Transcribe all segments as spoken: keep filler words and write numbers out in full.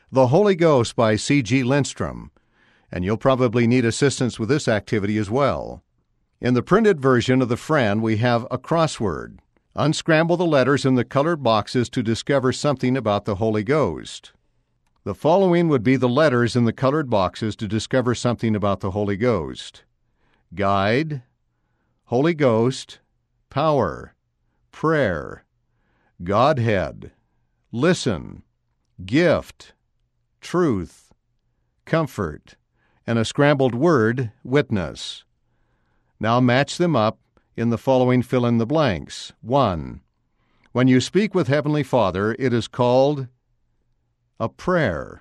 The Holy Ghost by C G Lindstrom, and you'll probably need assistance with this activity as well. In the printed version of the Friend, we have a crossword. Unscramble the letters in the colored boxes to discover something about the Holy Ghost. The following would be the letters in the colored boxes to discover something about the Holy Ghost: guide, Holy Ghost, power, prayer, Godhead, listen, gift, truth, comfort, and a scrambled word, witness. Now match them up in the following fill-in-the-blanks. One, when you speak with Heavenly Father, it is called a prayer.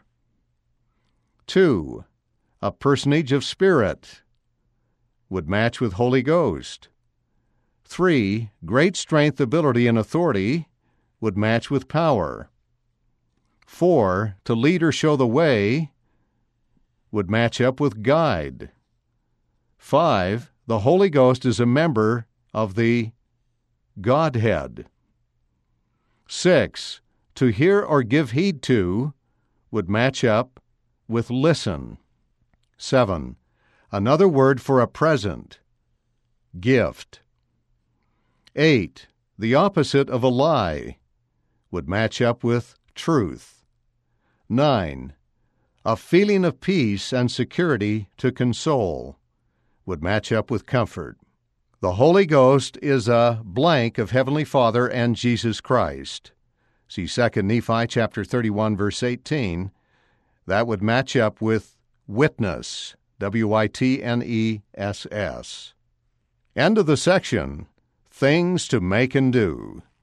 Two, a personage of spirit would match with Holy Ghost. Three, great strength, ability, and authority would match with power. Four, to lead or show the way would match up with guide. Five, the Holy Ghost is a member of the Godhead. Six, to hear or give heed to would match up with listen. Seven, another word for a present, gift. Eight, the opposite of a lie would match up with truth. Nine, a feeling of peace and security to console would match up with comfort. The Holy Ghost is a blank of Heavenly Father and Jesus Christ. See Second Nephi chapter thirty-one, verse eighteen. That would match up with witness, W I T N E S S. End of the section, Things to Make and Do.